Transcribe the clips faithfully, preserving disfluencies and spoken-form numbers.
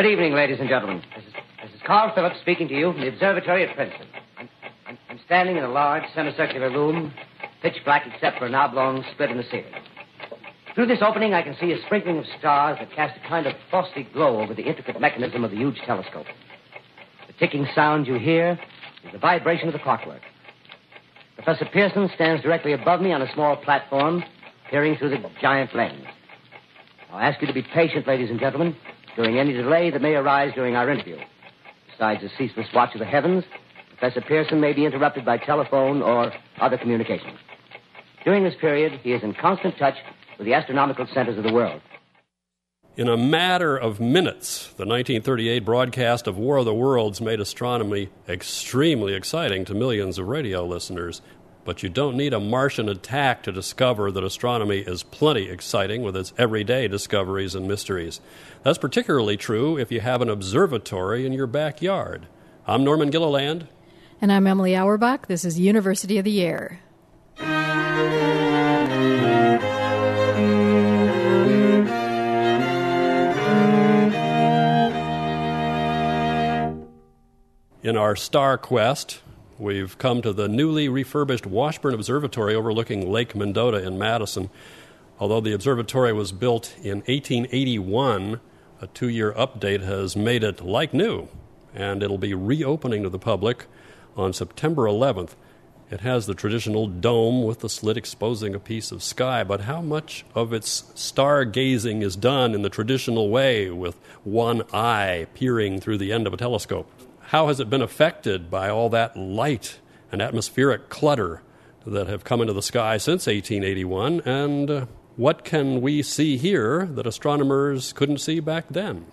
evening, ladies and gentlemen. This is, this is Carl Phillips speaking to you from the observatory at Princeton. I'm, I'm, I'm standing in a large semicircular room, pitch black except for an oblong split in the ceiling. Through this opening, I can see a sprinkling of stars that cast a kind of frosty glow over the intricate mechanism of the huge telescope. The ticking sound you hear is the vibration of the clockwork. Professor Pearson stands directly above me on a small platform, peering through the giant lens. I'll ask you to be patient, ladies and gentlemen, during any delay that may arise during our interview. Besides the ceaseless watch of the heavens, Professor Pearson may be interrupted by telephone or other communications. During this period, he is in constant touch with the astronomical centers of the world. In a matter of minutes, the nineteen thirty-eight broadcast of War of the Worlds made astronomy extremely exciting to millions of radio listeners. But you don't need a Martian attack to discover that astronomy is plenty exciting with its everyday discoveries and mysteries. That's particularly true if you have an observatory in your backyard. I'm Norman Gilliland. And I'm Emily Auerbach. This is University of the Air. In our star quest, we've come to the newly refurbished Washburn Observatory overlooking Lake Mendota in Madison. Although the observatory was built in eighteen eighty-one, a two-year update has made it like new, and it'll be reopening to the public on September eleventh. It has the traditional dome with the slit exposing a piece of sky, but how much of its stargazing is done in the traditional way with one eye peering through the end of a telescope? How has it been affected by all that light and atmospheric clutter that have come into the sky since eighteen eighty-one? And uh, what can we see here that astronomers couldn't see back then?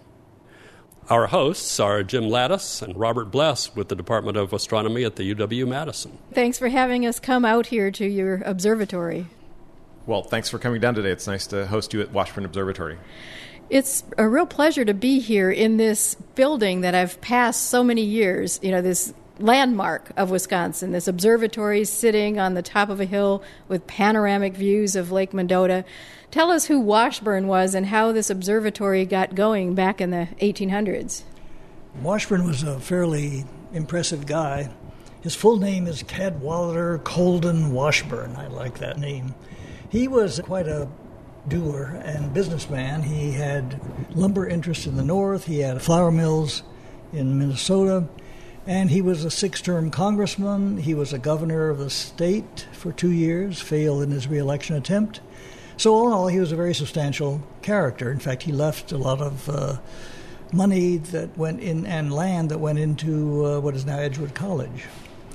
Our hosts are Jim Lattis and Robert Bless with the Department of Astronomy at the U W-Madison. Thanks for having us come out here to your observatory. Well, thanks for coming down today. It's nice to host you at Washburn Observatory. It's a real pleasure to be here in this building that I've passed so many years, you know, this landmark of Wisconsin, this observatory sitting on the top of a hill with panoramic views of Lake Mendota. Tell us who Washburn was and how this observatory got going back in the eighteen hundreds. Washburn was a fairly impressive guy. His full name is Cadwallader Colden Washburn. I like that name. He was quite a doer and businessman. He had lumber interests in the north. He had flour mills in Minnesota. And he was a six-term congressman. He was a governor of the state for two years, failed in his re-election attempt. So all in all, he was a very substantial character. In fact, he left a lot of uh, money that went in and land that went into uh, what is now Edgewood College.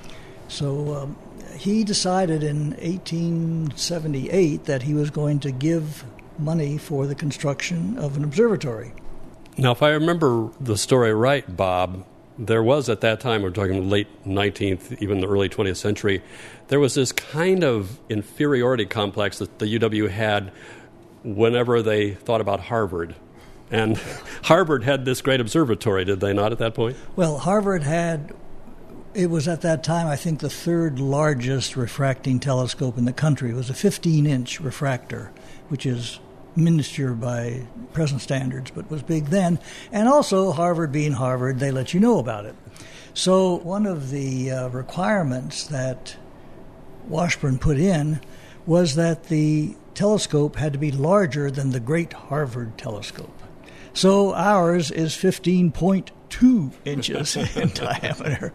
So um, he decided in eighteen seventy-eight that he was going to give money for the construction of an observatory. Now, if I remember the story right, Bob, there was at that time, we're talking late nineteenth, even the early twentieth century, there was this kind of inferiority complex that the U W had whenever they thought about Harvard. And Harvard had this great observatory, did they not, at that point? Well, Harvard had, it was at that time, I think, the third largest refracting telescope in the country. It was a fifteen-inch refractor, which is miniature by present standards, but was big then. And also, Harvard being Harvard, they let you know about it. So one of the uh, requirements that Washburn put in was that the telescope had to be larger than the Great Harvard Telescope. So ours is fifteen point two inches in diameter.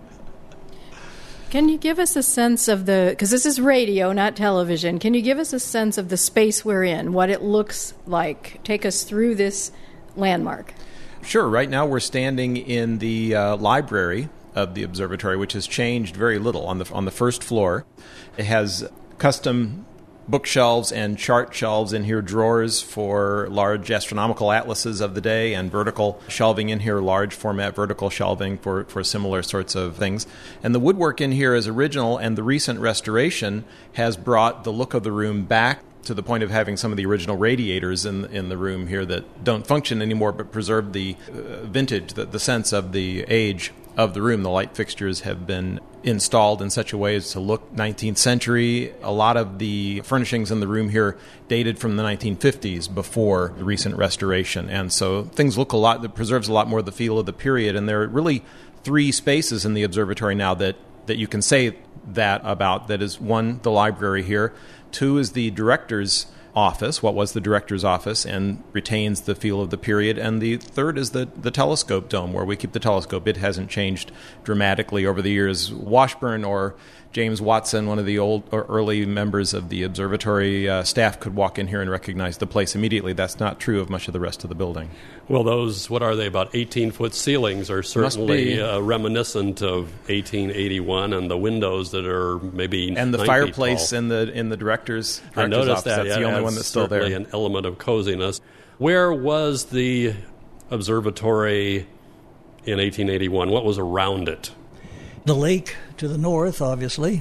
Can you give us a sense of the, because this is radio, not television, can you give us a sense of the space we're in, what it looks like? Take us through this landmark. Sure. Right now we're standing in the uh, library of the observatory, which has changed very little on the on the first floor. It has custom bookshelves and chart shelves in here, drawers for large astronomical atlases of the day, and vertical shelving in here, large format vertical shelving for, for similar sorts of things. And the woodwork in here is original, and the recent restoration has brought the look of the room back to the point of having some of the original radiators in in the room here that don't function anymore but preserve the uh, vintage, the, the sense of the age of the room. The light fixtures have been installed in such a way as to look nineteenth century. A lot of the furnishings in the room here dated from the nineteen fifties before the recent restoration. And so things look a lot, that preserves a lot more of the feel of the period. And there are really three spaces in the observatory now that, that you can say that about. That is, one, the library here. Two is the director's office, what was the director's office, and retains the feel of the period. And the third is the, the telescope dome, where we keep the telescope. It hasn't changed dramatically over the years. Washburn or James Watson, one of the old or early members of the observatory uh, staff, could walk in here and recognize the place immediately. That's not true of much of the rest of the building. Well, those, what are they, about eighteen-foot ceilings are certainly uh, reminiscent of eighteen eighty-one, and the windows that are maybe and the nine fireplace feet tall. in the in the director's, director's I noticed office. that. That's yeah, the only it one that's still there. Certainly an element of coziness. Where was the observatory in eighteen eighty-one? What was around it? The lake to the north, obviously.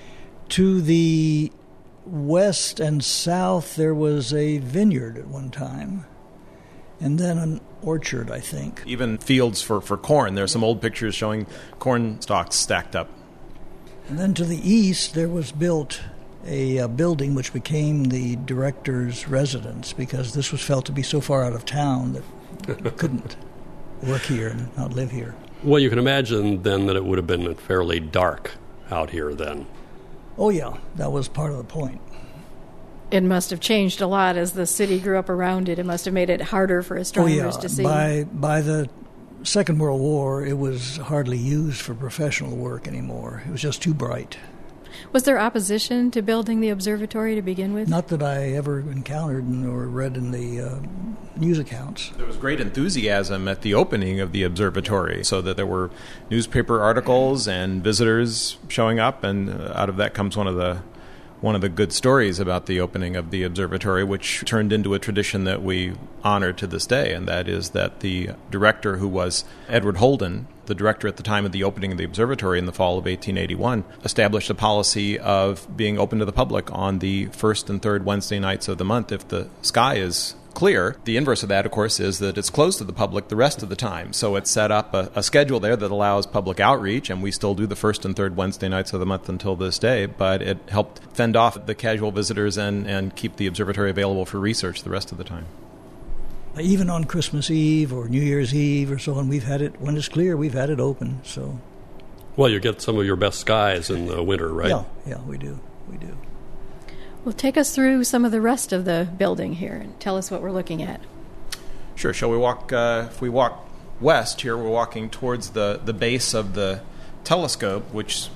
To the west and south, there was a vineyard at one time, and then an orchard, I think. Even fields for, for corn. There are some old pictures showing corn stalks stacked up. And then to the east, there was built a, a building which became the director's residence, because this was felt to be so far out of town that you couldn't work here and not live here. Well, you can imagine then that it would have been fairly dark out here then. Oh, yeah, that was part of the point. It must have changed a lot as the city grew up around it. It must have made it harder for astronomers oh, yeah. to see. By, by the Second World War, it was hardly used for professional work anymore. It was just too bright. Was there opposition to building the observatory to begin with? Not that I ever encountered or read in the uh, news accounts. There was great enthusiasm at the opening of the observatory, so that there were newspaper articles and visitors showing up, and out of that comes one of the one of the good stories about the opening of the observatory, which turned into a tradition that we honor to this day, and that is that the director, who was Edward Holden, the director at the time of the opening of the observatory in the fall of eighteen eighty-one, established a policy of being open to the public on the first and third Wednesday nights of the month if the sky is clear. The inverse of that, of course, is that it's closed to the public the rest of the time. So it's set up a, a schedule there that allows public outreach, and we still do the first and third Wednesday nights of the month until this day, but it helped fend off the casual visitors and, and keep the observatory available for research the rest of the time. Even on Christmas Eve or New Year's Eve or so on, we've had it, when it's clear, we've had it open. So, well, you get some of your best skies in the winter, right? Yeah, yeah, we do. We do. Well, take us through some of the rest of the building here and tell us what we're looking at. Sure. Shall we walk, uh, if we walk west here, we're walking towards the, the base of the telescope, which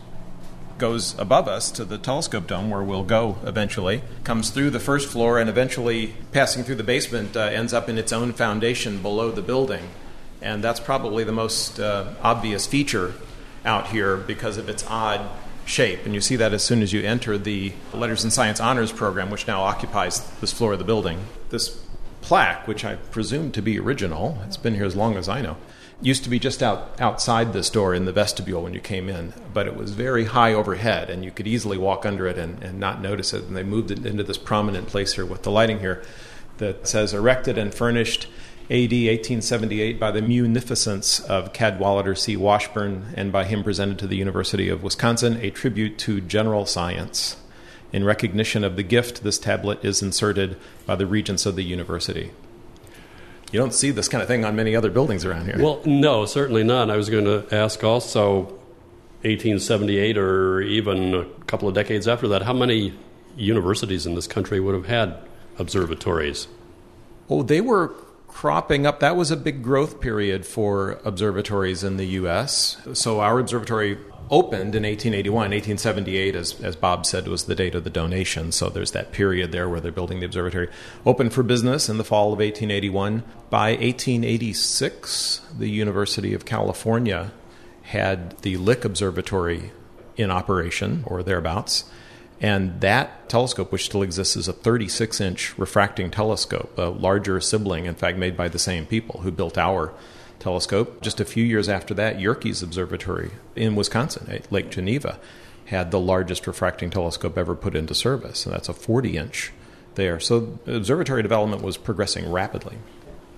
goes above us to the telescope dome, where we'll go eventually, comes through the first floor, and eventually, passing through the basement, uh, ends up in its own foundation below the building. And that's probably the most uh, obvious feature out here because of its odd shape. And you see that as soon as you enter the Letters in Science Honors program, which now occupies this floor of the building. This plaque, which I presume to be original, it's been here as long as I know, used to be just out outside this door in the vestibule when you came in, but it was very high overhead, and you could easily walk under it and, and not notice it. And they moved it into this prominent place here with the lighting here that says, erected and furnished A D eighteen seventy-eight by the munificence of Cadwallader C. Washburn, and by him presented to the University of Wisconsin, a tribute to general science. In recognition of the gift, this tablet is inserted by the regents of the university. You don't see this kind of thing on many other buildings around here. Well, no, certainly not. I was going to ask also, eighteen seventy-eight or even a couple of decades after that, how many universities in this country would have had observatories? Oh, they were cropping up. That was a big growth period for observatories in the U S. So our observatory opened in eighteen eighty-one. eighteen seventy-eight, as, as Bob said, was the date of the donation. So there's that period there where they're building the observatory. Opened for business in the fall of eighteen eighty-one. By eighteen eighty-six, the University of California had the Lick Observatory in operation, or thereabouts. And that telescope, which still exists, is a thirty-six inch refracting telescope, a larger sibling, in fact, made by the same people who built our telescope. Just a few years after that, Yerkes Observatory in Wisconsin, at Lake Geneva, had the largest refracting telescope ever put into service, and that's a forty inch there. So observatory development was progressing rapidly.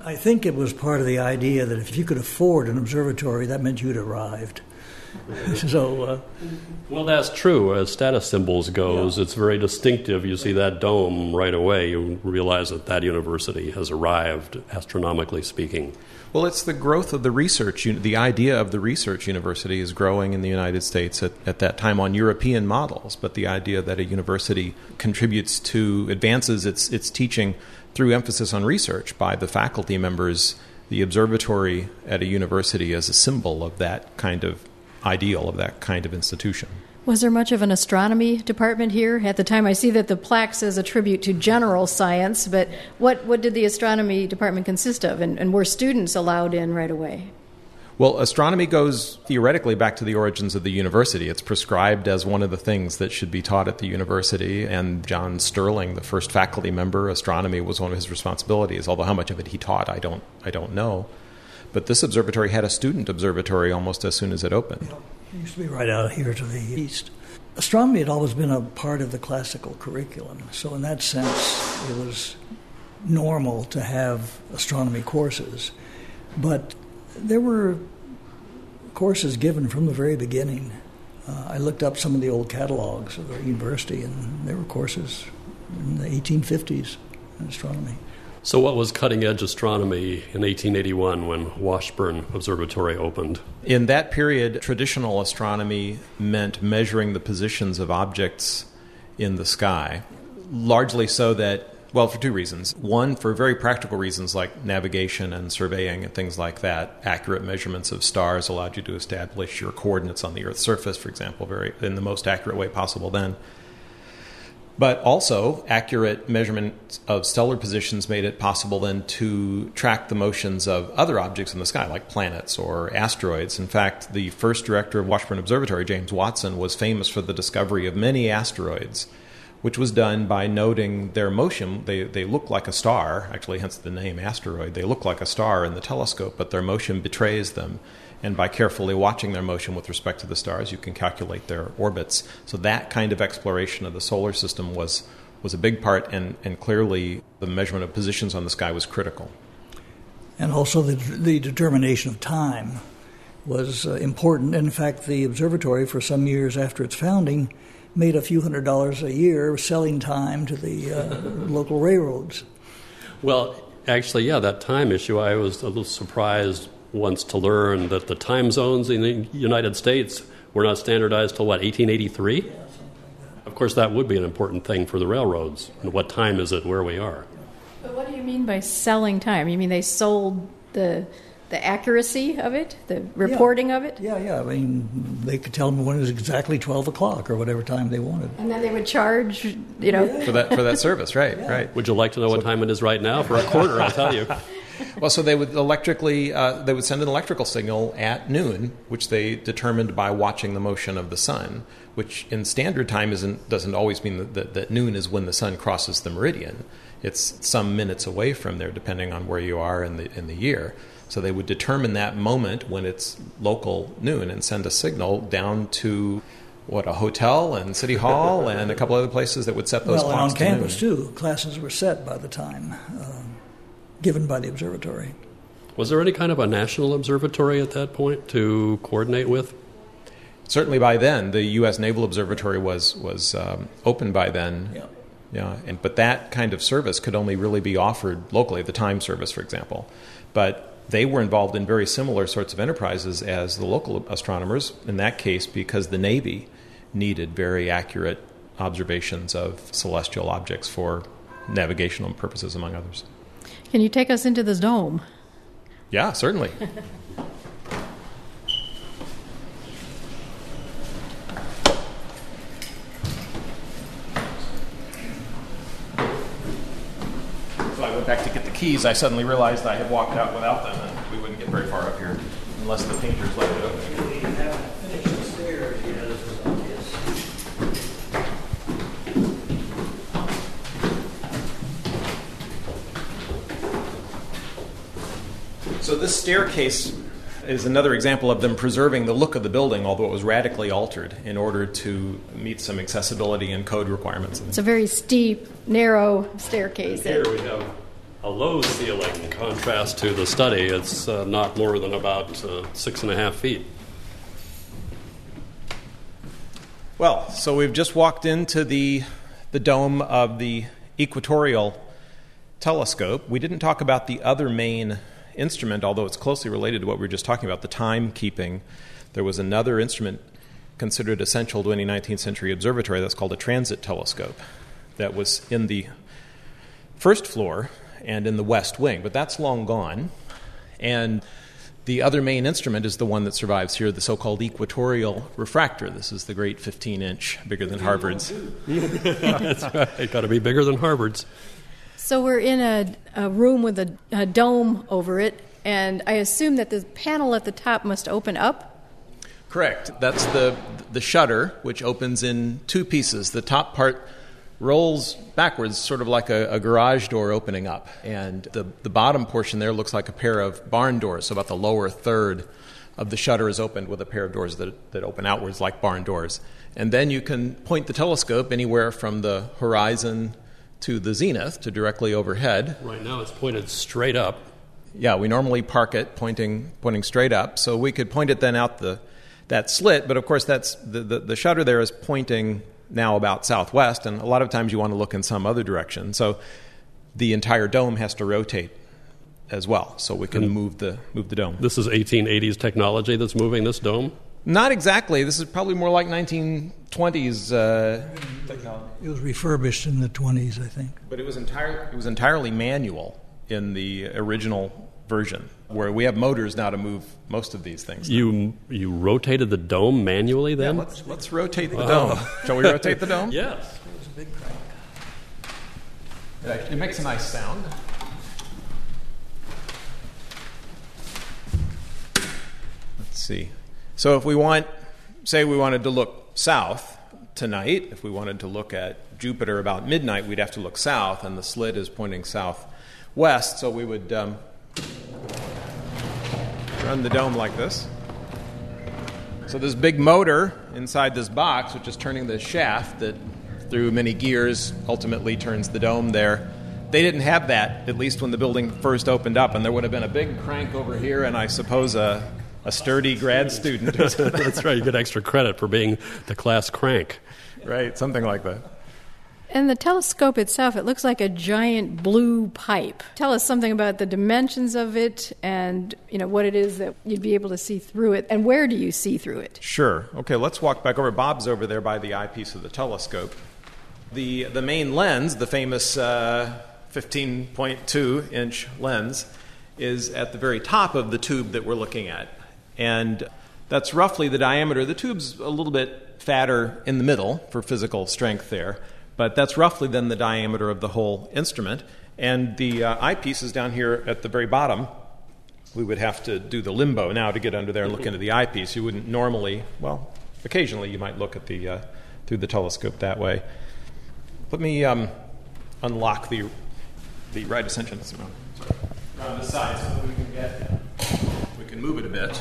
I think it was part of the idea that if you could afford an observatory, that meant you'd arrived. so, uh, well, that's true. As status symbols goes, yeah. It's very distinctive. You see that dome right away, you realize that that university has arrived, astronomically speaking. Well, it's the growth of the research. The idea of the research university is growing in the United States at, at that time on European models, but the idea that a university contributes to, advances its, its teaching through emphasis on research by the faculty members, the observatory at a university is a symbol of that kind of ideal, of that kind of institution. Was there much of an astronomy department here at the time? I see that the plaque says a tribute to general science, but what, what did the astronomy department consist of, and, and were students allowed in right away? Well, astronomy goes theoretically back to the origins of the university. It's prescribed as one of the things that should be taught at the university, and John Sterling, the first faculty member, astronomy was one of his responsibilities, although how much of it he taught, I don't, I don't know. But this observatory had a student observatory almost as soon as it opened. It used to be right out here to the east. Astronomy had always been a part of the classical curriculum, so in that sense it was normal to have astronomy courses. But there were courses given from the very beginning. Uh, I looked up some of the old catalogs of the university, and there were courses in the eighteen fifties in astronomy. So what was cutting-edge astronomy in eighteen eighty-one when Washburn Observatory opened? In that period, traditional astronomy meant measuring the positions of objects in the sky, largely so that, well, for two reasons. One, for very practical reasons like navigation and surveying and things like that. Accurate measurements of stars allowed you to establish your coordinates on the Earth's surface, for example, very in the most accurate way possible then. But also, accurate measurement of stellar positions made it possible then to track the motions of other objects in the sky, like planets or asteroids. In fact, the first director of Washburn Observatory, James Watson, was famous for the discovery of many asteroids, which was done by noting their motion. They, they look like a star, actually, hence the name asteroid. They look like a star in the telescope, but their motion betrays them. And by carefully watching their motion with respect to the stars, you can calculate their orbits. So that kind of exploration of the solar system was, was a big part, and, and clearly the measurement of positions on the sky was critical. And also the, the determination of time was uh, important. In fact, the observatory, for some years after its founding, made a few hundred dollars a year selling time to the uh, local railroads. Well, actually, yeah, that time issue, I was a little surprised once to learn that the time zones in the United States were not standardized till, what, eighteen eighty-three? Yeah, something like that. Of course, that would be an important thing for the railroads. And what time is it where we are? But what do you mean by selling time? You mean they sold the the accuracy of it, the reporting yeah. of it? Yeah, yeah. I mean, they could tell them when it was exactly twelve o'clock or whatever time they wanted. And then they would charge, you know. For that for that service, right, yeah. right. Would you like to know so, what time it is right now? For a quarter, I'll tell you. Well, so they would electrically, uh, they would send an electrical signal at noon, which they determined by watching the motion of the sun, which in standard time isn't doesn't always mean that, that, that noon is when the sun crosses the meridian. It's some minutes away from there, depending on where you are in the in the year. So they would determine that moment when it's local noon and send a signal down to, what, a hotel and City Hall and a couple other places that would set those well, clocks and on to campus, noon. too. Classes were set by the time um, given by the observatory. Was there any kind of a national observatory at that point to coordinate with? Certainly by then. The U S Naval Observatory was, was um, open by then. Yeah. Yeah, and, but that kind of service could only really be offered locally, the time service, for example. But they were involved in very similar sorts of enterprises as the local astronomers, in that case because the Navy needed very accurate observations of celestial objects for navigational purposes, among others. Can you take us into this dome? Yeah, certainly. So I went back to get the keys. I suddenly realized I had walked out without them, and we wouldn't get very far up here unless the painters let it open. We haven't finished the stairs yet, as was obvious. So this staircase is another example of them preserving the look of the building, although it was radically altered in order to meet some accessibility and code requirements. It's a very steep, narrow staircase. Here we have a low ceiling in contrast to the study. It's uh, not more than about uh, six and a half feet. Well, so we've just walked into the the dome of the equatorial telescope. We didn't talk about the other main instrument, although it's closely related to what we were just talking about, the timekeeping. There was another instrument considered essential to any nineteenth century observatory that's called a transit telescope that was in the first floor and in the west wing, but that's long gone. And the other main instrument is the one that survives here, the so-called equatorial refractor. This is the great fifteen-inch, bigger than Harvard's. That's right. Got to be bigger than Harvard's. So we're in a, a room with a, a dome over it, and I assume that the panel at the top must open up? Correct. That's the the shutter, which opens in two pieces. The top part rolls backwards, sort of like a, a garage door opening up. And the, the bottom portion there looks like a pair of barn doors, so about the lower third of the shutter is opened with a pair of doors that, that open outwards like barn doors. And then you can point the telescope anywhere from the horizon to the zenith, to directly overhead. Right now it's pointed straight up. Yeah, we normally park it pointing pointing straight up, so we could point it then out the that slit, but of course that's the, the, the shutter there is pointing now about southwest, and a lot of times you want to look in some other direction. So the entire dome has to rotate as well, so we can and move the move the dome. This is eighteen eighties technology that's moving this dome? Not exactly. This is probably more like nineteen twenties uh, technology. It was refurbished in the twenties, I think. But it was entire it was entirely manual in the original version, where we have motors now to move most of these things. You you rotated the dome manually then? Yeah, let's, let's rotate the Oh. dome. Shall we rotate the dome? Yes. It was a big crank. It, actually, it makes a nice sound. Let's see. So if we want, say we wanted to look south tonight, if we wanted to look at Jupiter about midnight, we'd have to look south, and the slit is pointing southwest, so we would um, run the dome like this. So this big motor inside this box, which is turning the shaft that through many gears ultimately turns the dome there. They didn't have that, at least when the building first opened up, and there would have been a big crank over here and I suppose a, a sturdy grad student. That's right. You get extra credit for being the class crank. Right, something like that. And the telescope itself, it looks like a giant blue pipe. Tell us something about the dimensions of it and, you know, what it is that you'd be able to see through it, and where do you see through it? Sure. Okay, let's walk back over. Bob's over there by the eyepiece of the telescope. The the main lens, the famous uh, fifteen point two inch lens, is at the very top of the tube that we're looking at. And that's roughly the diameter. The tube's a little bit fatter in the middle for physical strength there. But that's roughly then the diameter of the whole instrument. And the uh, eyepiece is down here at the very bottom. We would have to do the limbo now to get under there and look into the eyepiece. You wouldn't normally, well, occasionally you might look at the uh, through the telescope that way. Let me um, unlock the the right ascension around the side so that we can get we can move it a bit.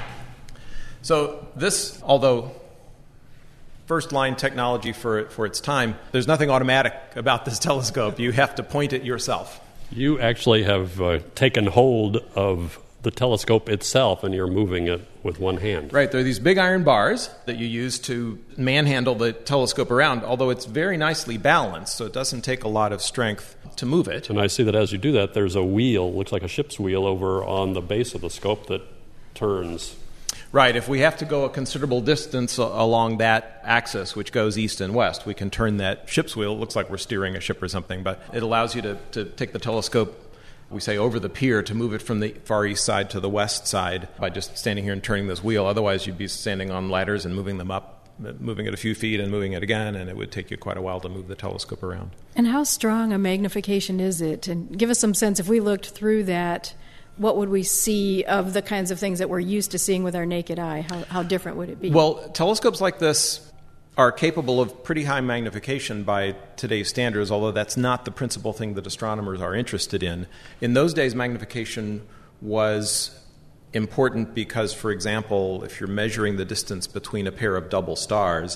So this, although first-line technology for for its time, there's nothing automatic about this telescope. You have to point it yourself. You actually have uh, taken hold of the telescope itself, and you're moving it with one hand. Right. There are these big iron bars that you use to manhandle the telescope around, although it's very nicely balanced, so it doesn't take a lot of strength to move it. And I see that as you do that, there's a wheel, looks like a ship's wheel, over on the base of the scope that turns. Right. If we have to go a considerable distance along that axis, which goes east and west, we can turn that ship's wheel. It looks like we're steering a ship or something, but it allows you to, to take the telescope, we say, over the pier, to move it from the far east side to the west side by just standing here and turning this wheel. Otherwise, you'd be standing on ladders and moving them up, moving it a few feet and moving it again, and it would take you quite a while to move the telescope around. And how strong a magnification is it? And give us some sense, if we looked through that, what would we see of the kinds of things that we're used to seeing with our naked eye? How, how different would it be? Well, telescopes like this are capable of pretty high magnification by today's standards, although that's not the principal thing that astronomers are interested in. In those days, magnification was important because, for example, if you're measuring the distance between a pair of double stars,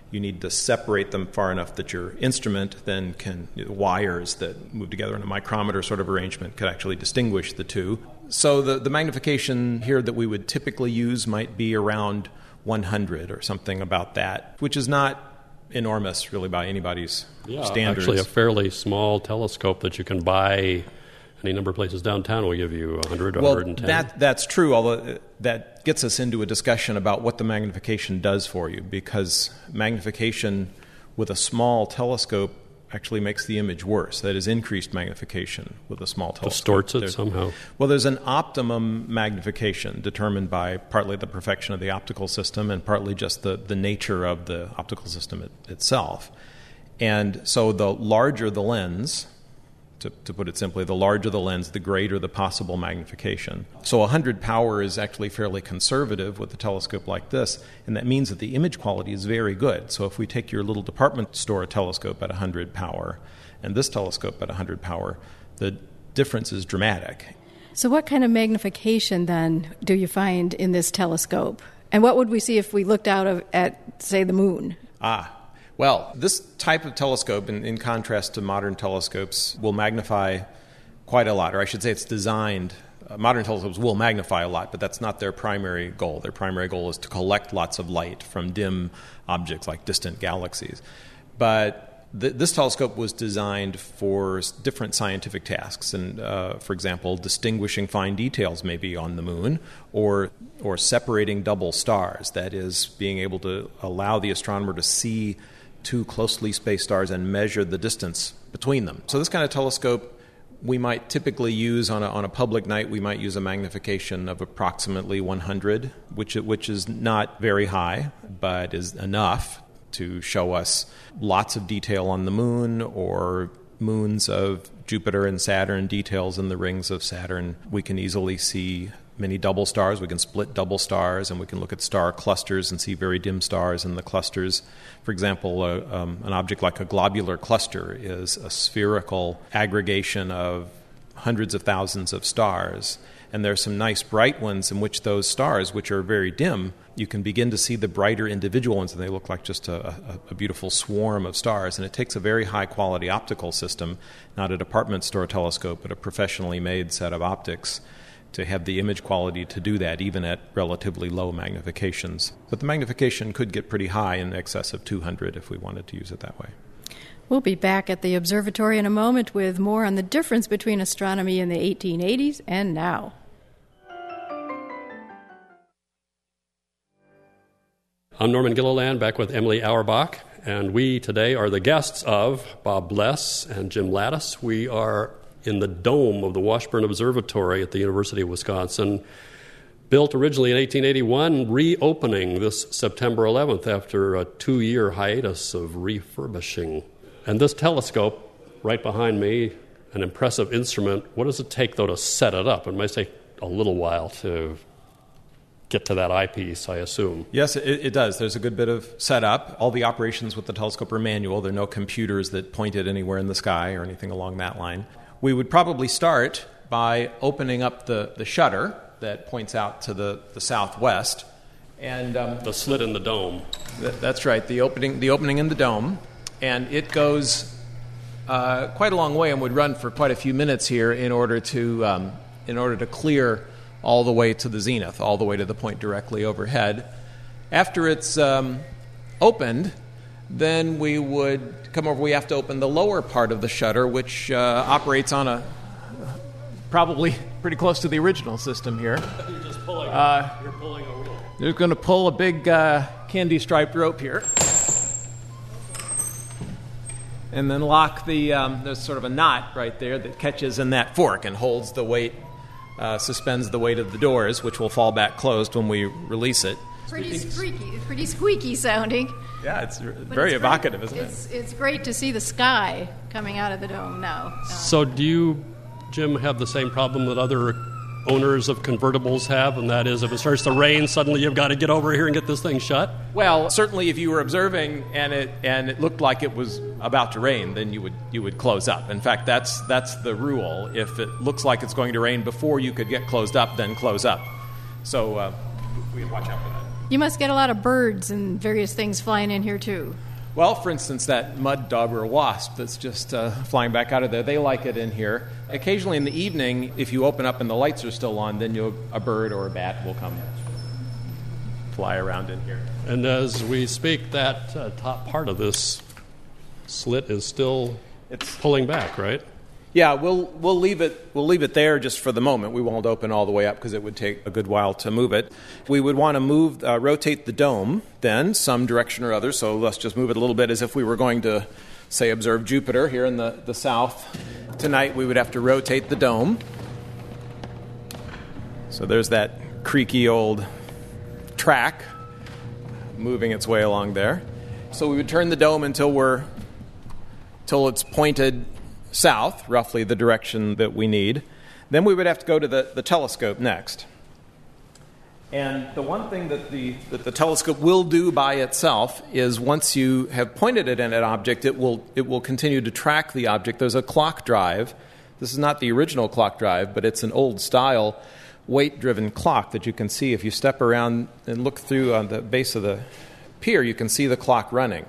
You need to separate them far enough that your instrument then can, you know, wires that move together in a micrometer sort of arrangement could actually distinguish the two. So the, the magnification here that we would typically use might be around one hundred or something about that, which is not enormous really by anybody's yeah, standards. Actually a fairly small telescope that you can buy any number of places downtown will give you one hundred or well, one hundred ten. That, that's true, although that gets us into a discussion about what the magnification does for you, because magnification with a small telescope actually makes the image worse. That is, increased magnification with a small telescope. Distorts it there's, somehow. Well, there's an optimum magnification determined by partly the perfection of the optical system and partly just the, the nature of the optical system it, itself. And so the larger the lens, To, to put it simply, the larger the lens, the greater the possible magnification. So one hundred power is actually fairly conservative with a telescope like this, and that means that the image quality is very good. So if we take your little department store telescope at one hundred power and this telescope at one hundred power, the difference is dramatic. So what kind of magnification, then, do you find in this telescope? And what would we see if we looked out of, at, say, the moon? Ah, well, this type of telescope, in, in contrast to modern telescopes, will magnify quite a lot, or I should say it's designed. Uh, modern telescopes will magnify a lot, but that's not their primary goal. Their primary goal is to collect lots of light from dim objects like distant galaxies. But th- this telescope was designed for s- different scientific tasks, and, uh, for example, distinguishing fine details maybe on the moon, or or separating double stars, that is, being able to allow the astronomer to see two closely spaced stars and measure the distance between them. So this kind of telescope we might typically use on a, on a public night. We might use a magnification of approximately one hundred, which which is not very high, but is enough to show us lots of detail on the moon or moons of Jupiter and Saturn, details in the rings of Saturn. We can easily see many double stars. We can split double stars, and we can look at star clusters and see very dim stars in the clusters. For example, uh, um, an object like a globular cluster is a spherical aggregation of hundreds of thousands of stars. And there are some nice bright ones in which those stars, which are very dim, you can begin to see the brighter individual ones, and they look like just a, a, a beautiful swarm of stars. And it takes a very high-quality optical system, not a department store telescope, but a professionally made set of optics, to have the image quality to do that, even at relatively low magnifications. But the magnification could get pretty high, in excess of two hundred, if we wanted to use it that way. We'll be back at the observatory in a moment with more on the difference between astronomy in the eighteen eighties and now. I'm Norman Gilliland, back with Emily Auerbach, and we today are the guests of Bob Bless and Jim Lattis. We are in the dome of the Washburn Observatory at the University of Wisconsin, built originally in eighteen eighty-one, reopening this September eleventh after a two-year hiatus of refurbishing. And this telescope right behind me, an impressive instrument. What does it take, though, to set it up? It might take a little while to get to that eyepiece, I assume. Yes, it, it does. There's a good bit of setup. All the operations with the telescope are manual. There are no computers that point it anywhere in the sky or anything along that line. We would probably start by opening up the, the shutter that points out to the, the southwest. And um, the slit in the dome. Th- that's right, the opening, the opening in the dome. And it goes uh, quite a long way and would run for quite a few minutes here in order to um, in order to clear all the way to the zenith, all the way to the point directly overhead. After it's um, opened, then we would come over. We have to open the lower part of the shutter, which uh, operates on a probably pretty close to the original system here. You're just pulling. Uh, you're pulling a rope. They're going to pull a big uh, candy-striped rope here, and then lock the. Um, there's sort of a knot right there that catches in that fork and holds the weight, uh, suspends the weight of the doors, which will fall back closed when we release it. Pretty squeaky, pretty squeaky sounding. Yeah, it's But very it's evocative, great. isn't it's, it? It's great to see the sky coming out of the dome now. Uh, So do you, Jim, have the same problem that other owners of convertibles have, and that is if it starts to rain, suddenly you've got to get over here and get this thing shut? Well, certainly if you were observing and it and it looked like it was about to rain, then you would you would close up. In fact, that's that's the rule. If it looks like it's going to rain before you could get closed up, then close up. So uh, we watch out for that. You must get a lot of birds and various things flying in here, too. Well, for instance, that mud dauber wasp that's just uh, flying back out of there, they like it in here. Occasionally in the evening, if you open up and the lights are still on, then you'll, a bird or a bat will come fly around in here. And as we speak, that uh, top part of this slit is still it's pulling back, right? Yeah, we'll we'll leave it we'll leave it there just for the moment. We won't open all the way up because it would take a good while to move it. We would want to move uh, rotate the dome then some direction or other. So let's just move it a little bit as if we were going to, say, observe Jupiter here in the, the south. Tonight we would have to rotate the dome. So there's that creaky old track moving its way along there. So we would turn the dome until we're till it's pointed south, roughly the direction that we need. Then we would have to go to the, the telescope next. And the one thing that the that the telescope will do by itself is once you have pointed it at an object, it will it will continue to track the object. There's a clock drive. This is not the original clock drive, but it's an old style weight-driven clock that you can see. If you step around and look through on the base of the pier, you can see the clock running.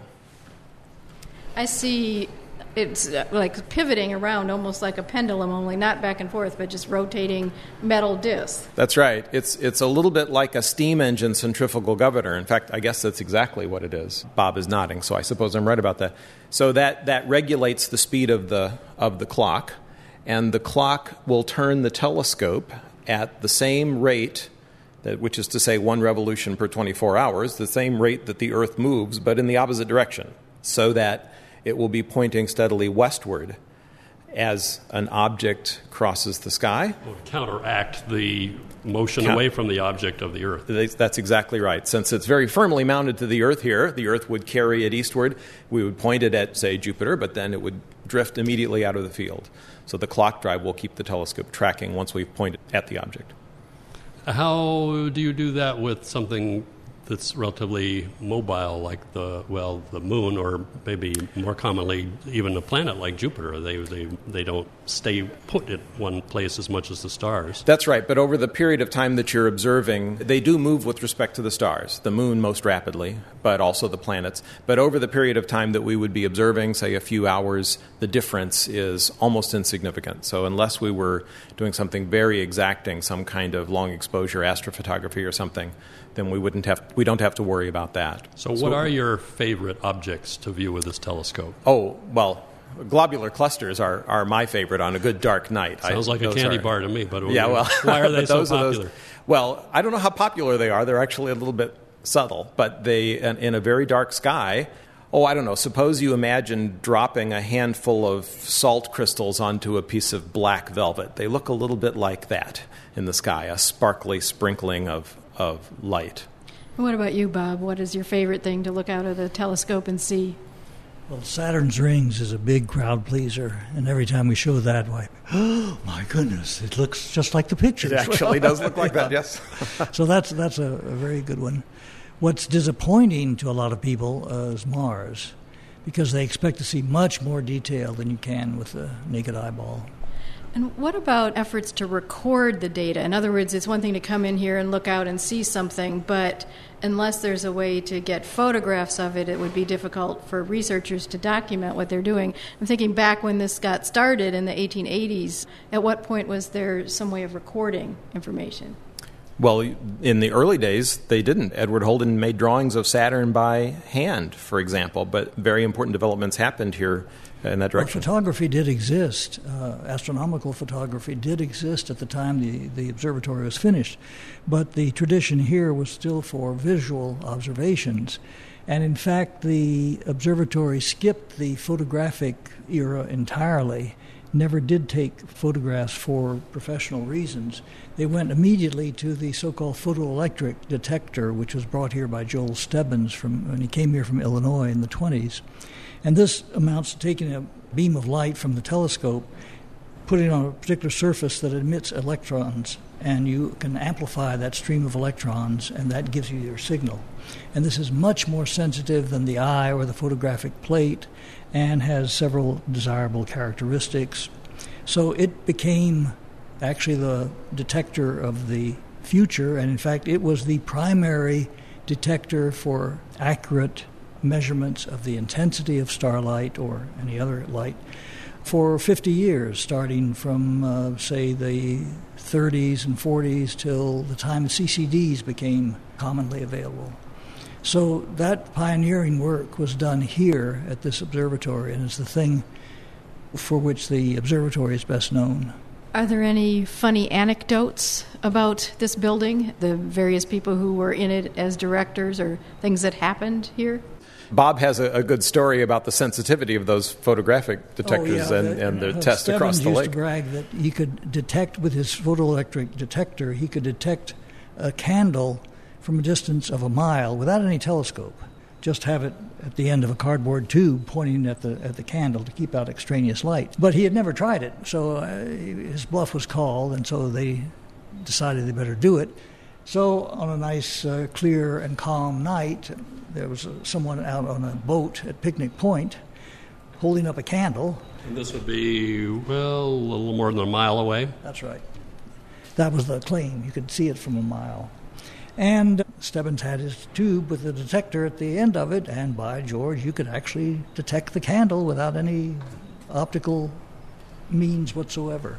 I see it's like pivoting around almost like a pendulum, only not back and forth, but just rotating metal discs. That's right. It's it's a little bit like a steam engine centrifugal governor. In fact, I guess that's exactly what it is. Bob is nodding, so I suppose I'm right about that. So that, that regulates the speed of the of the clock, and the clock will turn the telescope at the same rate, that, which is to say one revolution per twenty-four hours, the same rate that the Earth moves, but in the opposite direction, so that it will be pointing steadily westward as an object crosses the sky. Will counteract the motion Count- away from the object of the Earth. That's exactly right. Since it's very firmly mounted to the Earth here, the Earth would carry it eastward. We would point it at, say, Jupiter, but then it would drift immediately out of the field. So the clock drive will keep the telescope tracking once we've pointed at the object. How do you do that with something that's relatively mobile, like the well, the moon, or maybe more commonly even a planet like Jupiter? They they they don't stay put at one place as much as the stars. That's right. But over the period of time that you're observing, they do move with respect to the stars. The moon most rapidly, but also the planets. But over the period of time that we would be observing, say a few hours, the difference is almost insignificant. So unless we were doing something very exacting, some kind of long exposure astrophotography or something, then we wouldn't have we don't have to worry about that. So, so what are your favorite objects to view with this telescope? Oh, well, globular clusters are, are my favorite on a good dark night. Sounds I, like a candy are, bar to me, but yeah, well, why are they so those popular? Are those, well, I don't know how popular they are. They're actually a little bit subtle, but they in, in a very dark sky. Oh, I don't know. Suppose you imagine dropping a handful of salt crystals onto a piece of black velvet. They look a little bit like that in the sky, a sparkly sprinkling of of light. What about you, Bob? What is your favorite thing to look out of the telescope and see? Well, Saturn's rings is a big crowd pleaser, and every time we show that, why, oh my goodness, it looks just like the pictures. It actually does look like that, yes. So that's that's a, a very good one. What's disappointing to a lot of people uh, is Mars, because they expect to see much more detail than you can with the naked eyeball. And what about efforts to record the data? In other words, it's one thing to come in here and look out and see something, but unless there's a way to get photographs of it, it would be difficult for researchers to document what they're doing. I'm thinking back when this got started in the eighteen eighties, at what point was there some way of recording information? Well, in the early days, they didn't. Edward Holden made drawings of Saturn by hand, for example, but very important developments happened here in that direction. Well, photography did exist. Uh, astronomical photography did exist at the time the, the observatory was finished, but the tradition here was still for visual observations. And in fact, the observatory skipped the photographic era entirely, never did take photographs for professional reasons. They went immediately to the so-called photoelectric detector, which was brought here by Joel Stebbins from when he came here from Illinois in the twenties. And this amounts to taking a beam of light from the telescope, putting it on a particular surface that emits electrons, and you can amplify that stream of electrons, and that gives you your signal. And this is much more sensitive than the eye or the photographic plate, and has several desirable characteristics. So it became actually the detector of the future, and in fact it was the primary detector for accurate measurements of the intensity of starlight or any other light for fifty years, starting from, uh, say, the thirties and forties till the time C C Ds became commonly available. So that pioneering work was done here at this observatory, and is the thing for which the observatory is best known. Are there any funny anecdotes about this building, the various people who were in it as directors, or things that happened here? Bob has a, a good story about the sensitivity of those photographic detectors oh, yeah, and, the, and their uh, test across the used lake. to brag that he could detect with his photoelectric detector, he could detect a candle from a distance of a mile without any telescope. Just have it at the end of a cardboard tube pointing at the at the candle to keep out extraneous light. But he had never tried it, so uh, his bluff was called, and so they decided they better do it. So on a nice, uh, clear and calm night, there was uh, someone out on a boat at Picnic Point holding up a candle. And this would be, well, a little more than a mile away. That's right. That was the claim. You could see it from a mile. And Stebbins had his tube with the detector at the end of it, and by George, you could actually detect the candle without any optical means whatsoever.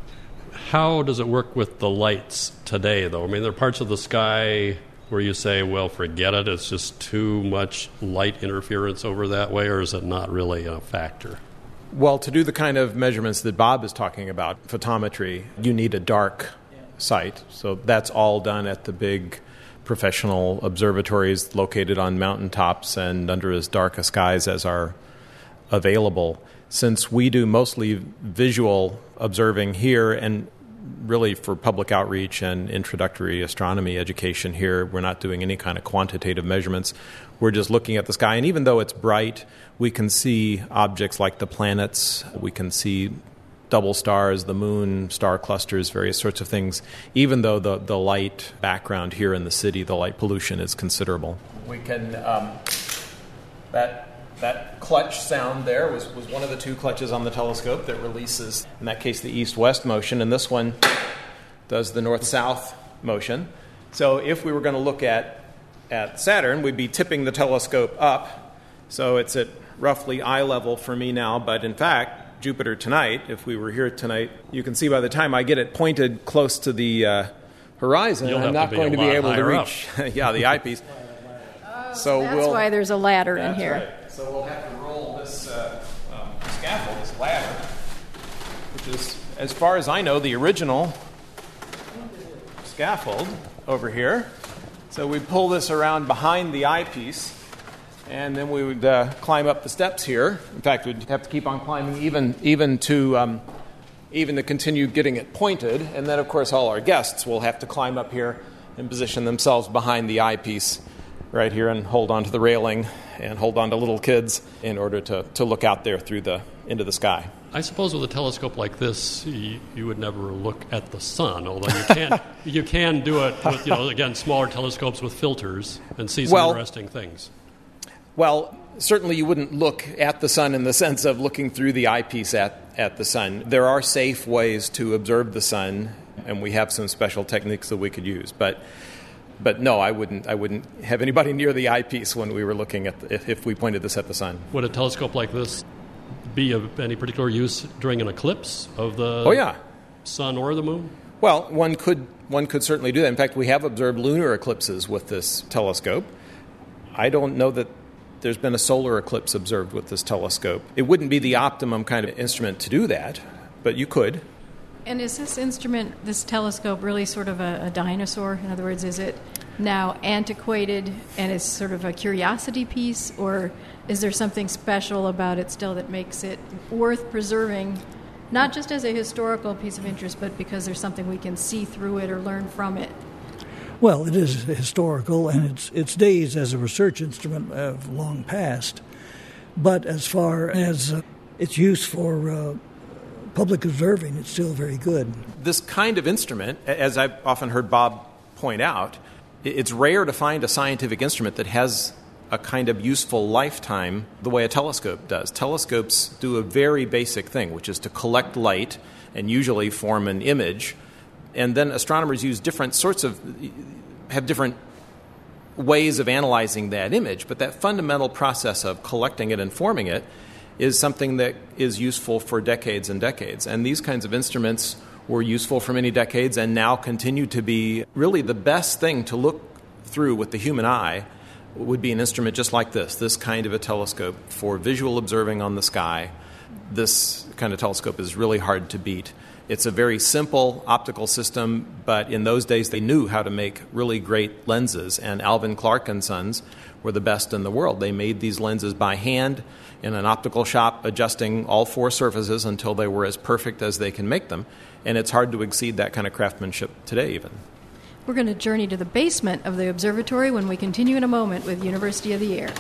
How does it work with the lights today, though? I mean, there are parts of the sky where you say, well, forget it, it's just too much light interference over that way, or is it not really a factor? Well, to do the kind of measurements that Bob is talking about, photometry, you need a dark site. So that's all done at the big professional observatories located on mountaintops and under as dark a skies as are available. Since we do mostly visual observing here, and really for public outreach and introductory astronomy education here, we're not doing any kind of quantitative measurements. We're just looking at the sky, and even though it's bright, we can see objects like the planets, we can see double stars, the moon, star clusters, various sorts of things, even though the, the light background here in the city, the light pollution is considerable. We can, um, that that clutch sound there was, was one of the two clutches on the telescope that releases, in that case, the east-west motion, and this one does the north-south motion. So if we were going to look at, at Saturn, we'd be tipping the telescope up, so it's at roughly eye level for me now, but in fact, Jupiter tonight, if we were here tonight, you can see by the time I get it pointed close to the uh, horizon, You'll I'm not to going to be able to up. reach yeah, the eyepiece. So That's we'll, why there's a ladder in that's here. Right. So we'll have to roll this uh, um, scaffold, this ladder, which is, as far as I know, the original scaffold over here. So we pull this around behind the eyepiece, and then we would uh, climb up the steps here. In fact, we'd have to keep on climbing even even to um, even to continue getting it pointed. And then, of course, all our guests will have to climb up here and position themselves behind the eyepiece right here and hold on to the railing and hold on to little kids in order to, to look out there through the into the sky. I suppose with a telescope like this, you, you would never look at the sun, although you can you can do it with, you know, again, smaller telescopes with filters and see some well, interesting things. Well, certainly you wouldn't look at the sun in the sense of looking through the eyepiece at, at the sun. There are safe ways to observe the sun, and we have some special techniques that we could use. But but no, I wouldn't I wouldn't have anybody near the eyepiece when we were looking at the, if, if we pointed this at the sun. Would a telescope like this be of any particular use during an eclipse of the oh, yeah. sun or the moon? Well, one could one could certainly do that. In fact, we have observed lunar eclipses with this telescope. I don't know that there's been a solar eclipse observed with this telescope. It wouldn't be the optimum kind of instrument to do that, but you could. And is this instrument, this telescope, really sort of a, a dinosaur? In other words, is it now antiquated and is sort of a curiosity piece, or is there something special about it still that makes it worth preserving, not just as a historical piece of interest, but because there's something we can see through it or learn from it? Well, it is historical, and its its days as a research instrument have long passed. But as far as uh, its use for uh, public observing, it's still very good. This kind of instrument, as I've often heard Bob point out, it's rare to find a scientific instrument that has a kind of useful lifetime the way a telescope does. Telescopes do a very basic thing, which is to collect light and usually form an image. And then astronomers use different sorts of, have different ways of analyzing that image, but that fundamental process of collecting it and forming it is something that is useful for decades and decades. And these kinds of instruments were useful for many decades and now continue to be really the best thing to look through with the human eye would be an instrument just like this, this kind of a telescope for visual observing on the sky. This kind of telescope is really hard to beat. It's a very simple optical system, but in those days they knew how to make really great lenses, and Alvin Clark and Sons were the best in the world. They made these lenses by hand in an optical shop, adjusting all four surfaces until they were as perfect as they can make them, and it's hard to exceed that kind of craftsmanship today even. We're going to journey to the basement of the observatory when we continue in a moment with University of the Air.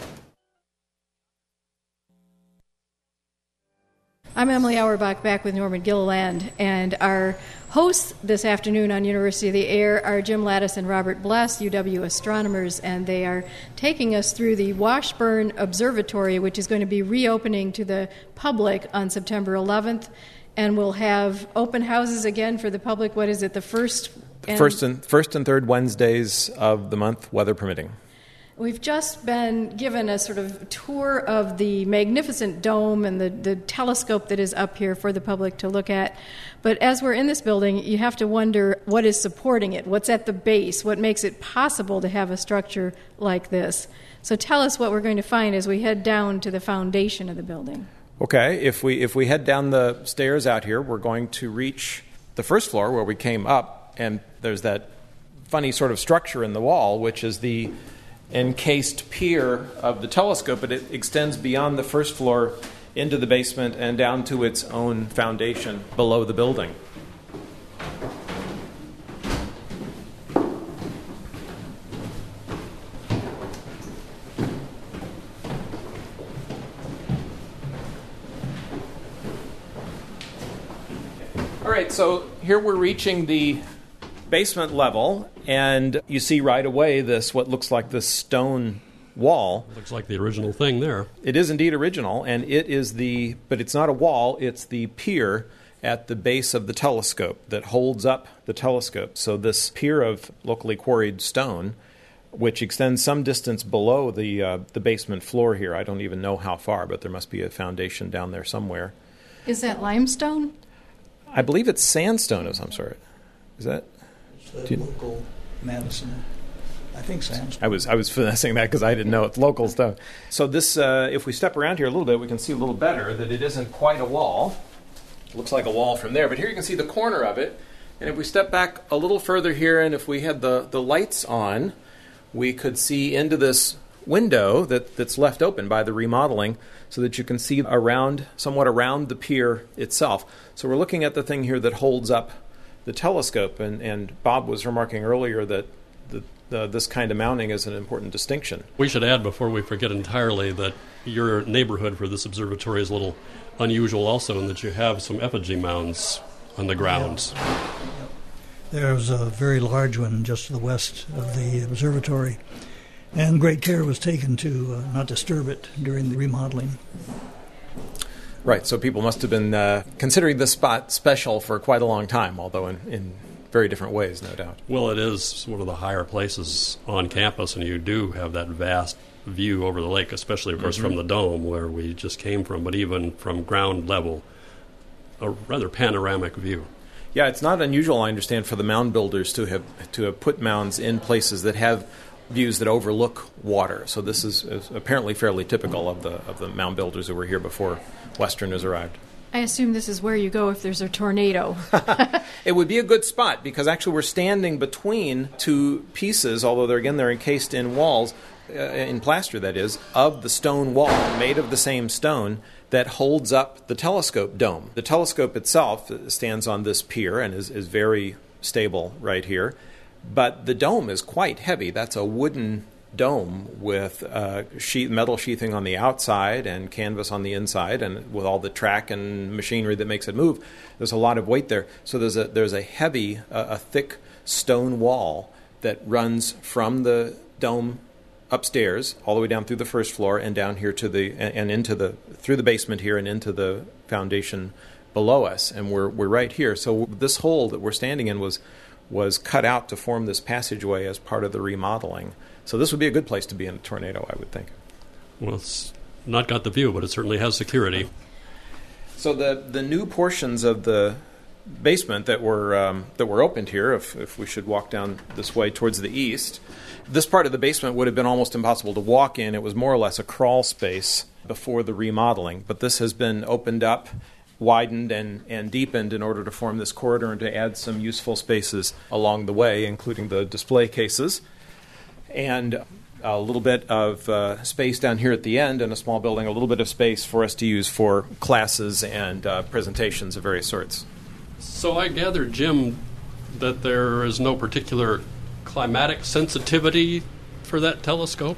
I'm Emily Auerbach, back with Norman Gilliland, and our hosts this afternoon on University of the Air are Jim Lattice and Robert Bless, U W astronomers, and they are taking us through the Washburn Observatory, which is going to be reopening to the public on September eleventh, and we'll have open houses again for the public. What is it, the first? And first and first and third Wednesdays of the month, weather permitting. We've just been given a sort of tour of the magnificent dome and the, the telescope that is up here for the public to look at. But as we're in this building, you have to wonder what is supporting it, what's at the base, what makes it possible to have a structure like this. So tell us what we're going to find as we head down to the foundation of the building. Okay, if we if we head down the stairs out here, we're going to reach the first floor where we came up, and there's that funny sort of structure in the wall, which is the encased pier of the telescope, but it extends beyond the first floor into the basement and down to its own foundation below the building. All right, so here we're reaching the basement level, and you see right away this, what looks like this stone wall. Looks like the original thing there. It is indeed original, and it is the, but it's not a wall, it's the pier at the base of the telescope that holds up the telescope. So this pier of locally quarried stone, which extends some distance below the uh, the basement floor here. I don't even know how far, but there must be a foundation down there somewhere. Is that limestone? I believe it's sandstone of some sort. Is that? The local Madison, I think sandstone. I was I was finessing that because I didn't know it's local stone. So this, uh, if we step around here a little bit, we can see a little better that it isn't quite a wall. It looks like a wall from there, but here you can see the corner of it. And if we step back a little further here, and if we had the, the lights on, we could see into this window that, that's left open by the remodeling, so that you can see around, somewhat around the pier itself. So we're looking at the thing here that holds up the telescope, and, and Bob was remarking earlier that the, the, this kind of mounting is an important distinction. We should add, before we forget entirely, that your neighborhood for this observatory is a little unusual also in that you have some effigy mounds on the grounds. Yeah. Yep. There's a very large one just to the west of the observatory, and great care was taken to uh, not disturb it during the remodeling. Right, so people must have been uh, considering this spot special for quite a long time, although in, in very different ways, no doubt. Well, it is one of the higher places on campus, and you do have that vast view over the lake, especially, of course, mm-hmm. from the dome where we just came from, but even from ground level, a rather panoramic view. Yeah, it's not unusual, I understand, for the mound builders to have to have put mounds in places that have views that overlook water. So this is, is apparently fairly typical of the of the mound builders who were here before Westerners arrived. I assume this is where you go if there's a tornado. It would be a good spot because actually we're standing between two pieces, although they're again they're encased in walls, uh, in plaster that is, of the stone wall made of the same stone that holds up the telescope dome. The telescope itself stands on this pier and is, is very stable right here, but the dome is quite heavy. That's a wooden dome with uh, sheath, metal sheathing on the outside and canvas on the inside, and with all the track and machinery that makes it move, there's a lot of weight there. So there's a there's a heavy, uh, a thick stone wall that runs from the dome upstairs all the way down through the first floor and down here to the and, and into the through the basement here and into the foundation below us, and we're we're right here. So this hole that we're standing in was was cut out to form this passageway as part of the remodeling. So this would be a good place to be in a tornado, I would think. Well, it's not got the view, but it certainly has security. So the the new portions of the basement that were um, that were opened here, if if we should walk down this way towards the east, this part of the basement would have been almost impossible to walk in. It was more or less a crawl space before the remodeling, but this has been opened up, widened, and, and deepened in order to form this corridor and to add some useful spaces along the way, including the display cases, and a little bit of uh, space down here at the end, and a small building, a little bit of space for us to use for classes and uh, presentations of various sorts. So I gather, Jim, that there is no particular climatic sensitivity for that telescope?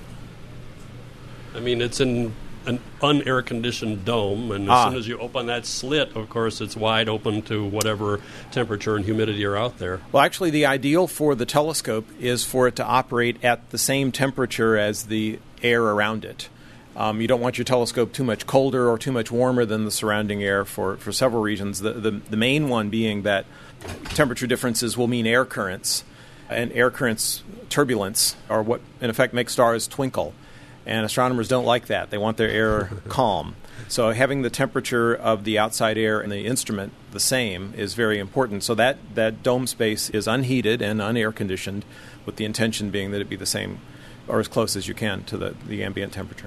I mean, it's in an un-air-conditioned dome, and as ah. soon as you open that slit, of course, it's wide open to whatever temperature and humidity are out there. Well, actually, the ideal for the telescope is for it to operate at the same temperature as the air around it. Um, you don't want your telescope too much colder or too much warmer than the surrounding air for, for several reasons. The, the, the main one being that temperature differences will mean air currents, and air currents, turbulence, are what, in effect, make stars twinkle. And astronomers don't like that. They want their air calm. So having the temperature of the outside air in the instrument the same is very important. So that, that dome space is unheated and unair conditioned, with the intention being that it be the same or as close as you can to the, the ambient temperature.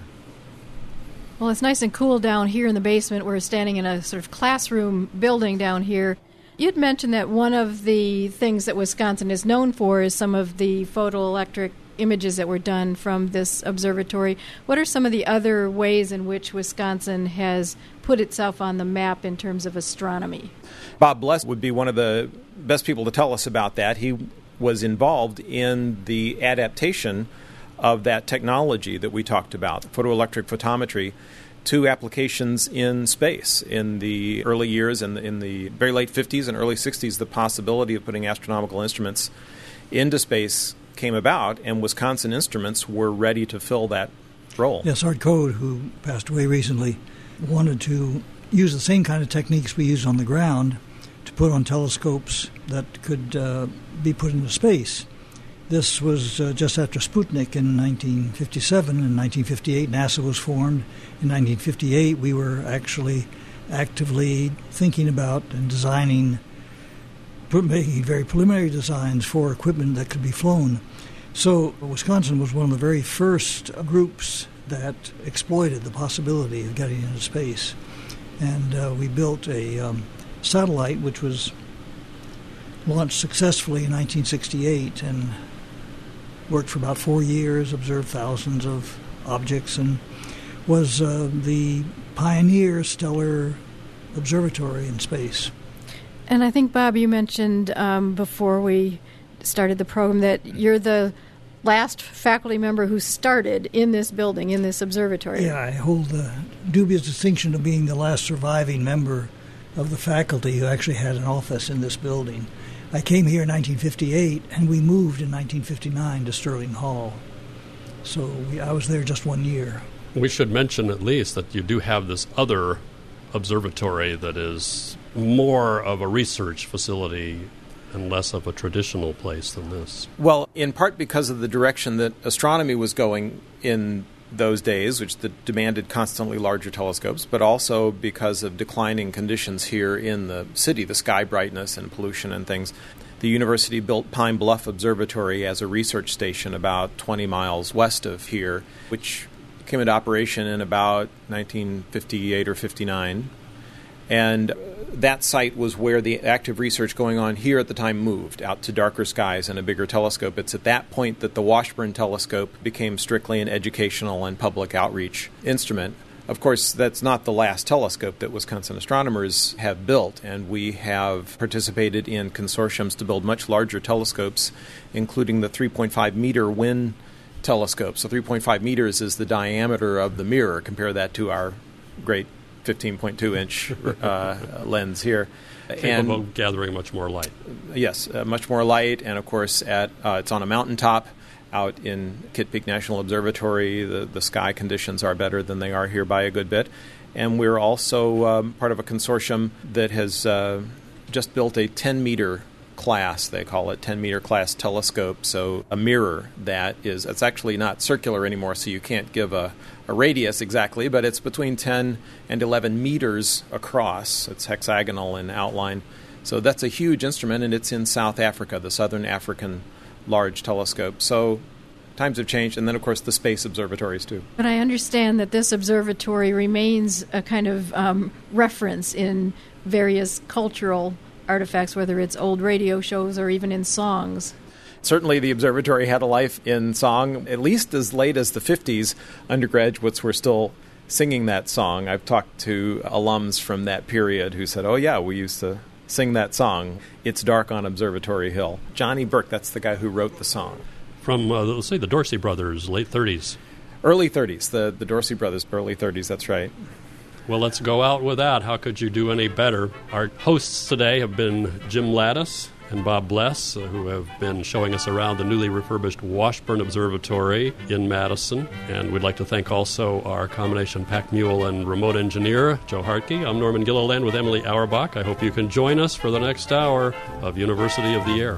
Well, it's nice and cool down here in the basement. We're standing in a sort of classroom building down here. You'd mentioned that one of the things that Wisconsin is known for is some of the photoelectric images that were done from this observatory. What are some of the other ways in which Wisconsin has put itself on the map in terms of astronomy? Bob Bless would be one of the best people to tell us about that. He was involved in the adaptation of that technology that we talked about, photoelectric photometry, to applications in space. In the early years, in the, in the very late fifties and early sixties, the possibility of putting astronomical instruments into space came about, and Wisconsin Instruments were ready to fill that role. Yes, Art Code, who passed away recently, wanted to use the same kind of techniques we use on the ground to put on telescopes that could uh, be put into space. This was uh, just after Sputnik in nineteen fifty-seven. In nineteen fifty-eight, NASA was formed. In nineteen fifty-eight, we were actually actively thinking about and designing, making very preliminary designs for equipment that could be flown. So Wisconsin was one of the very first groups that exploited the possibility of getting into space. And uh, we built a um, satellite which was launched successfully in nineteen sixty-eight and worked for about four years, observed thousands of objects, and was uh, the pioneer stellar observatory in space. And I think, Bob, you mentioned um, before we started the program that you're the last faculty member who started in this building, in this observatory. Yeah, I hold the dubious distinction of being the last surviving member of the faculty who actually had an office in this building. I came here in nineteen fifty-eight, and we moved in nineteen fifty-nine to Sterling Hall. So we, I was there just one year. We should mention at least that you do have this other observatory that is more of a research facility and less of a traditional place than this. Well, in part because of the direction that astronomy was going in those days, which the demanded constantly larger telescopes, but also because of declining conditions here in the city, the sky brightness and pollution and things. The university built Pine Bluff Observatory as a research station about twenty miles west of here, which came into operation in about nineteen fifty-eight or fifty-nine. And that site was where the active research going on here at the time moved, out to darker skies and a bigger telescope. It's at that point that the Washburn telescope became strictly an educational and public outreach instrument. Of course, that's not the last telescope that Wisconsin astronomers have built, and we have participated in consortiums to build much larger telescopes, including the three point five meter Wynn telescope. So three point five meters is the diameter of the mirror. Compare that to our great fifteen point two inch uh, lens here. Capable of gathering much more light. Yes, uh, much more light, and of course at uh, it's on a mountaintop out in Kitt Peak National Observatory. The, the sky conditions are better than they are here by a good bit. And we're also um, part of a consortium that has uh, just built a ten meter class, they call it, ten-meter class telescope, so a mirror that is, it's actually not circular anymore, so you can't give a, a radius exactly, but it's between ten and eleven meters across. It's hexagonal in outline. So that's a huge instrument, and it's in South Africa, the Southern African Large Telescope. So times have changed, and then, of course, the space observatories, too. But I understand that this observatory remains a kind of um, reference in various cultural artifacts, whether it's old radio shows or even in songs. Certainly the observatory had a life in song, at least as late as the fifties. Undergraduates were still singing that song. I've talked to alums from that period who said, oh, yeah, we used to sing that song, It's Dark on Observatory Hill. Johnny Burke, that's the guy who wrote the song. From, uh, let's say, the Dorsey brothers, late thirties. Early thirties, the, the Dorsey brothers, early thirties, that's right. Well, let's go out with that. How could you do any better? Our hosts today have been Jim Lattis and Bob Bless, uh, who have been showing us around the newly refurbished Washburn Observatory in Madison. And we'd like to thank also our combination pack mule and remote engineer, Joe Hartke. I'm Norman Gilliland with Emily Auerbach. I hope you can join us for the next hour of University of the Air.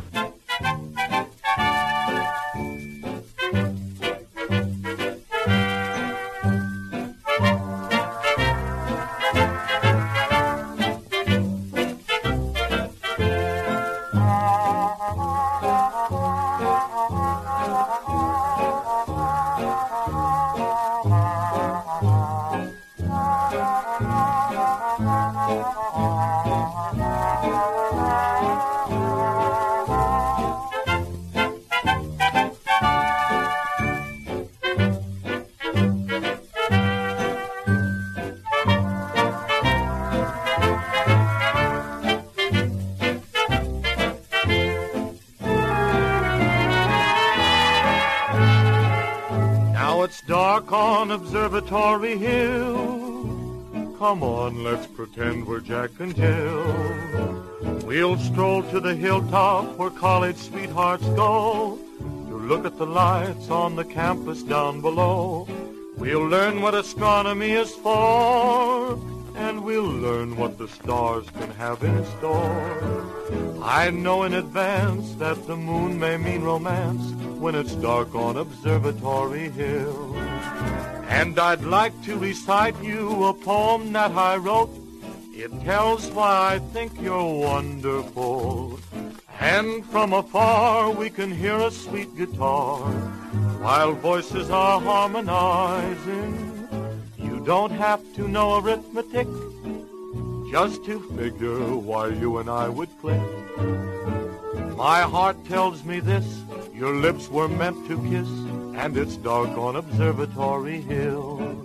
Observatory Hill. Come on, let's pretend we're Jack and Jill. We'll stroll to the hilltop where college sweethearts go to look at the lights on the campus down below. We'll learn what astronomy is for, and we'll learn what the stars can have in store. I know in advance that the moon may mean romance when it's dark on Observatory Hill. And I'd like to recite you a poem that I wrote. It tells why I think you're wonderful. And from afar we can hear a sweet guitar while voices are harmonizing. You don't have to know arithmetic just to figure why you and I would click. My heart tells me this, your lips were meant to kiss, and it's dark on Observatory Hill.